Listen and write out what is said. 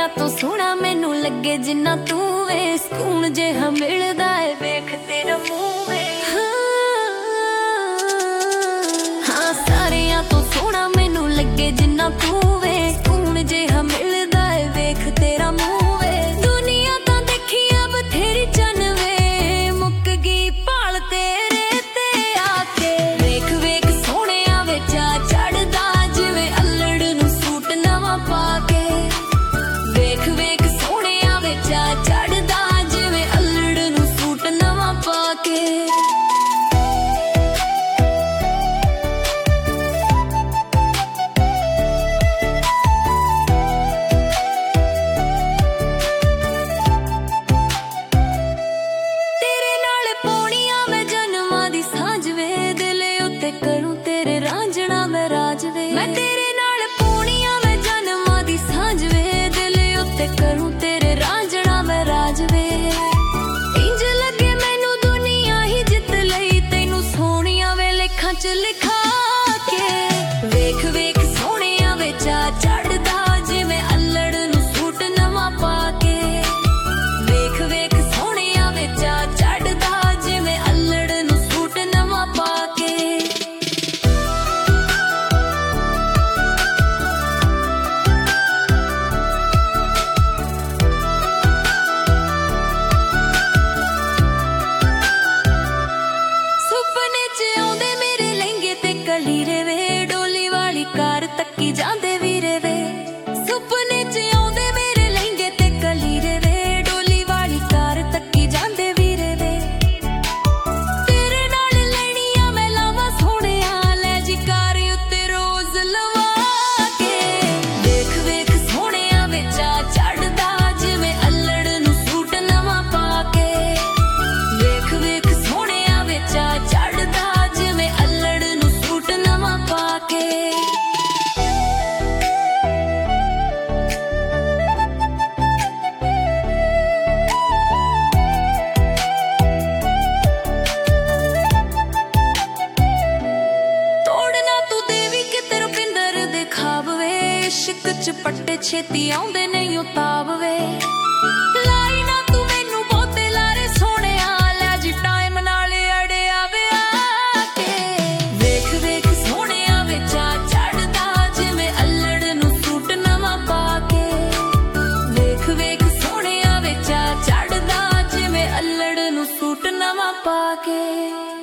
ਸਾਰਿਆਂ ਤੋਂ ਸੋਹਣਾ ਮੈਨੂੰ ਲੱਗੇ ਜਿੰਨਾ ਤੂੰ ਵੇ। ਸਕੂਨ ਜਿਹਾ ਮਿਲਦਾ ਏ ਵੇਖ ਤੇਰਾ ਮੂੰਹ ਵੇ। ਹਾਂ ਸਾਰਿਆਂ ਤੋਂ ਸੋਹਣਾ ਮੈਨੂੰ ਲੱਗੇ ਜਿੰਨਾ ਤੂੰ ਵੇ। ਸਕੂਨ ਜਿਹਾ ਮਿਲਦਾ ਏ ਵੇਖ ਤੇਰਾ ਮੂੰਹ ਵੇ। ਦੁਨੀਆ ਤਾਂ ਦੇਖੀ ਆ ਬਥੇਰੀ ਚੰਨ ਵੇ, ਮੁੱਕ ਗਈ ਭਾਲ ਤੇਰੇ ਤੇ ਆ ਕੇ। ਵੇਖ ਵੇਖ ਸੋਹਣਿਆ ਵੇ ਚਾਅ ਚੜਦਾ ਜਿਵੇਂ ਅੱਲੜ ਨੂੰ ਸੂਟ ਨਵਾਂ ਪਾ ਕੇ। ਵੇਖ ਵੇਖ ਸੋਹਣਿਆ ਵੇ ਚਾਅ ਚੜਦਾ ਜਿਵੇਂ ਅੱਲੜ ਨੂੰ ਸੂਟ ਨਵਾਂ ਪਾ ਕੇ। ਕਰੂੰ ਤੇਰੇ ਰਾਂਝਣਾ ਮੈਂ ਰਾਜ ਵੇ। ਮੈਂ ਤੇਰੇ ਨਾਲ ਪੂਣੀਆਂ ਮੈਂ ਜਨਮਾਂ ਦੀ ਸਾਂਝ ਵੇ। ਦਿਲ ਉੱਤੇ ਕਰੂੰ ਤੇਰੇ ਰਾਂਝਣਾ ਮੈਂ ਰਾਜ ਵੇ। ਇੰਜ ਲੱਗੇ ਮੈਨੂੰ ਦੁਨੀਆ ਹੀ ਜਿੱਤ ਲਈ ਤੈਨੂੰ ਸੋਹਣੀਆਂ ਵੇ ਲੇਖਾਂ ਚ ਲਿਖਾ ਕੇ। ਵੇਖ ਵੇਖ ਸੋਹਣਿਆ ਵੇ ਚਾਅ ਚੜਦਾ ਜਿਵੇਂ ਅੱਲੜ ਨੂੰ ਸੂਟ ਨਵਾਂ ਪਾ ਕੇ। ਵੇਖ ਵੇਖ ਸੋਹਣਿਆ ਵੇ ਚਾਅ ਚੜਦਾ ਜਿਵੇਂ ਅੱਲੜ ਨੂੰ ਸੂਟ ਨਵਾਂ ਪਾ ਕੇ। ਲੀਰੇ ਵੇ ਡੋਲੀ ਵਾਲੀ ਕਾਰ ਤੱਕੀ ਜਾਂਦੇ ਵੀਰੇ ਵੇ। ਸੁਪਨੇ ਚ ਆਉਂਦੇ ਮੇਰੇ ਲਹਿੰਗੇ ਤੇ ਕਲੀਰੇ ਵੇ। ਡੋਲੀ ਵਾਲੀ ਕਾਰ ਤੱਕੀ ਜਾਂਦੇ ਵੀਰੇ ਵੇ। ਤੇਰੇ ਨਾਲ ਲੈਣੀਆਂ ਮੈਂ ਲਾਵਾਂ ਸੋਹਣਿਆ ਲੈ ਜੀ ਕਾਰ ਉੱਤੇ ਰੋਜ਼ ਲਵਾ ਕੇ। ਵੇਖ ਵੇਖ ਸੋਹਣਿਆ ਵੇ ਚਾਅ ਚੜਦਾ ਜਿਵੇਂ ਅੱਲੜ ਨੂੰ ਸੂਟ ਨਵਾਂ ਪਾ ਕੇ। ਵੇਖ ਵੇਖ ਸੋਹਣਿਆ ਵੇ ਚਾਅ ਚੜਦਾ ਜਿਵੇਂ ਅੱਲੜ ਨੂੰ ਸੂਟ ਨਵਾਂ ਪਾ ਕੇ। ਤੋੜਨਾ ਤੂੰ ਦੇਵੀ ਕਿਤੇ ਰੁਪਿੰਦਰ ਦੇ ਖਾਬ ਵੇ। ਇਸ਼ਕ ਚ ਪੱਟੇ ਛੇਤੀ ਆਉਂਦੇ ਨਹੀਂ ਉਤਾਬ ਵੇ। ਲਾਈ ਨਾ ਤੂੰ ਮੈਨੂੰ ਬਹੁਤੇ ਲਾਰੇ ਸੋਹਣਿਆ ਲੈ ਜੀ ਟਾਈਮ ਨਾਲ ਅੜਿਆ ਵੇ ਆ ਕੇ। ਵੇਖ ਵੇਖ ਸੋਹਣਿਆ ਵੇ ਚਾਅ ਚੜਦਾ ਜਿਵੇਂ ਅੱਲੜ ਨੂੰ ਸੂਟ ਨਵਾਂ ਪਾ ਕੇ। ਵੇਖ ਵੇਖ ਸੋਹਣਿਆ ਵੇ ਚਾਅ ਚੜਦਾ ਜਿਵੇਂ ਅੱਲੜ ਨੂੰ ਸੂਟ ਨਵਾਂ ਪਾ ਕੇ।